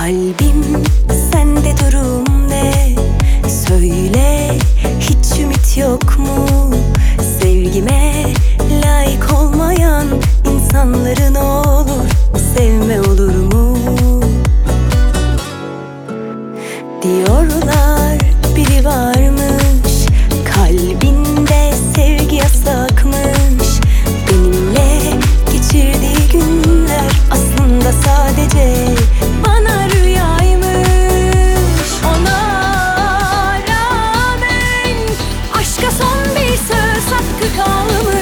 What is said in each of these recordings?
Kalbim sende durum ne? Söyle, hiç ümit yok mu? Sevgime layık olmayan insanları ne olur sevme, olur mu? Diyorlar biri varmış, kalbinde sevgi yasakmış. Benimle geçirdiği günler aslında sadece bana rüyaymış. Ona rağmen aşka son bir söz hakkı kalmış.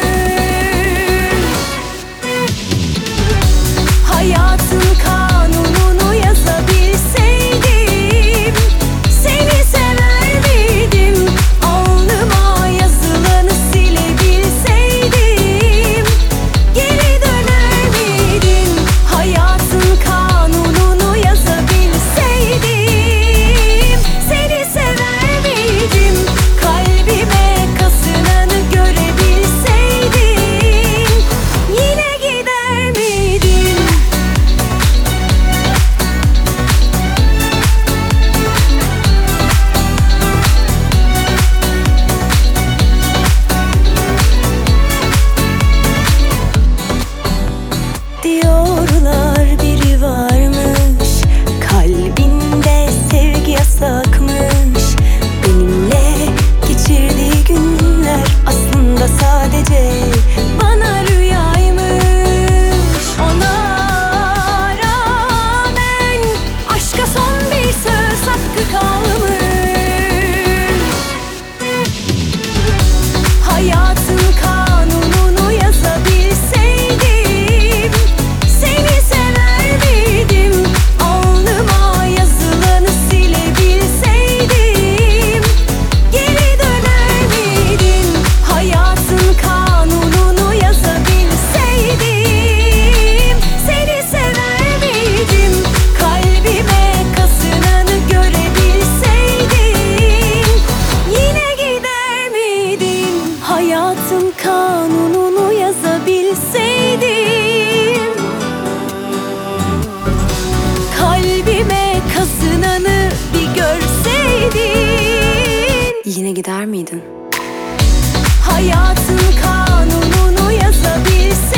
Hayatın kanununu yazabilseydim, seni sever miydim? Alnıma yazılanı silebilseydim, geri döner miydin? Hayatın kanununu yazabilseydim, seni sever miydim? Kalbime kazınanı görebilseydim, yine gider miydin? Diyorlar biri varmış, kalbinde sevgi yasakmış. Benimle geçirdiği günler aslında sadece bana rüyaymış. Ona rağmen aşka son bir söz hakkı kalmış. Hayatın kanununu yazabilseydim, seni sever miydim? Alnıma yazılanı silebilseydim, geri döner miydin? Hayatın kanununu yazabilseydim, seni sever miydim? Kalbime kazınanı görebilseydim, yine gider miydin? Hayatın kanununu yazabilseydim, kalbime kazınanı bir görseydin, yine gider miydin? Hayatın kanununu yazabilseydim,